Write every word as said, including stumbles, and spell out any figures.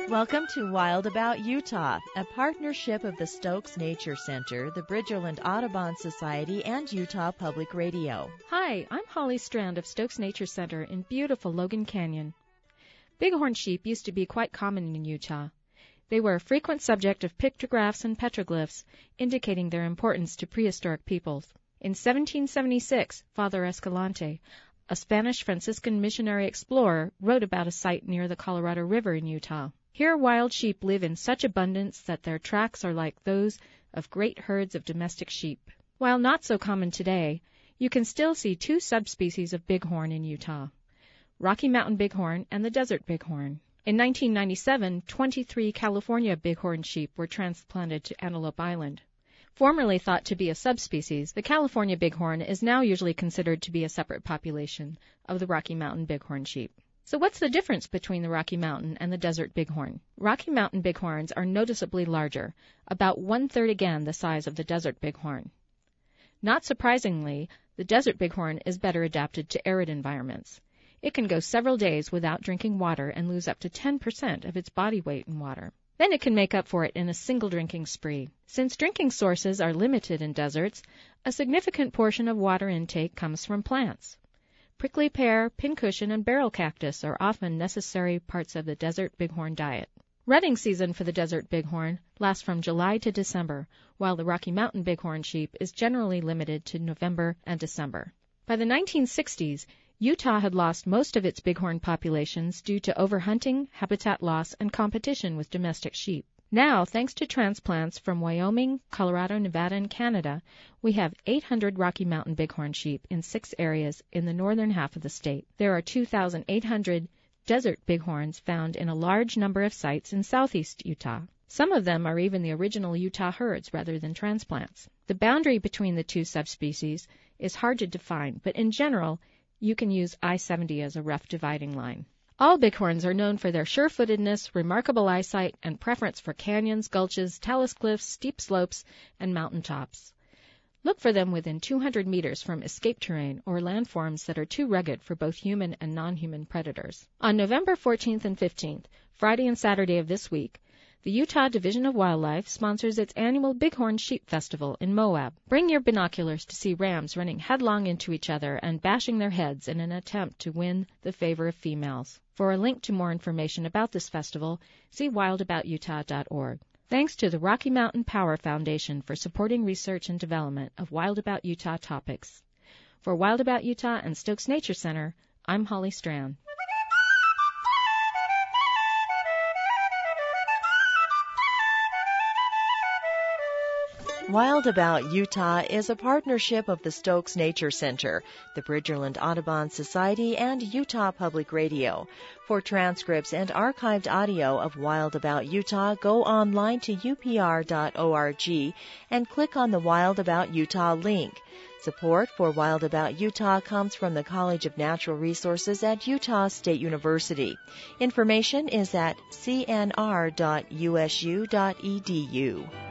Welcome to Wild About Utah, a partnership of the Stokes Nature Center, the Bridgerland Audubon Society, and Utah Public Radio. Hi, I'm Holly Strand of Stokes Nature Center in beautiful Logan Canyon. Bighorn sheep used to be quite common in Utah. They were a frequent subject of pictographs and petroglyphs, indicating their importance to prehistoric peoples. In seventeen seventy-six, Father Escalante, a Spanish Franciscan missionary explorer, wrote about a site near the Colorado River in Utah. Here wild sheep live in such abundance that their tracks are like those of great herds of domestic sheep. While not so common today, you can still see two subspecies of bighorn in Utah, Rocky Mountain bighorn and the desert bighorn. In nineteen ninety-seven, twenty-three California bighorn sheep were transplanted to Antelope Island. Formerly thought to be a subspecies, the California bighorn is now usually considered to be a separate population of the Rocky Mountain bighorn sheep. So what's the difference between the Rocky Mountain and the desert bighorn? Rocky Mountain bighorns are noticeably larger, about one-third again the size of the desert bighorn. Not surprisingly, the desert bighorn is better adapted to arid environments. It can go several days without drinking water and lose up to ten percent of its body weight in water. Then it can make up for it in a single drinking spree. Since drinking sources are limited in deserts, a significant portion of water intake comes from plants. Prickly pear, pincushion, and barrel cactus are often necessary parts of the desert bighorn diet. Rutting season for the desert bighorn lasts from July to December, while the Rocky Mountain bighorn sheep is generally limited to November and December. By the nineteen sixties, Utah had lost most of its bighorn populations due to overhunting, habitat loss, and competition with domestic sheep. Now, thanks to transplants from Wyoming, Colorado, Nevada, and Canada, we have eight hundred Rocky Mountain bighorn sheep in six areas in the northern half of the state. There are two thousand eight hundred desert bighorns found in a large number of sites in southeast Utah. Some of them are even the original Utah herds rather than transplants. The boundary between the two subspecies is hard to define, but in general, you can use I seventy as a rough dividing line. All bighorns are known for their sure-footedness, remarkable eyesight, and preference for canyons, gulches, talus cliffs, steep slopes, and mountain tops. Look for them within two hundred meters from escape terrain or landforms that are too rugged for both human and non-human predators. On November fourteenth and fifteenth, Friday and Saturday of this week, the Utah Division of Wildlife sponsors its annual Bighorn Sheep Festival in Moab. Bring your binoculars to see rams running headlong into each other and bashing their heads in an attempt to win the favor of females. For a link to more information about this festival, see wild about utah dot org. Thanks to the Rocky Mountain Power Foundation for supporting research and development of Wild About Utah topics. For Wild About Utah and Stokes Nature Center, I'm Holly Strand. Wild About Utah is a partnership of the Stokes Nature Center, the Bridgerland Audubon Society, and Utah Public Radio. For transcripts and archived audio of Wild About Utah, go online to U P R dot org and click on the Wild About Utah link. Support for Wild About Utah comes from the College of Natural Resources at Utah State University. Information is at C N R dot U S U dot E D U.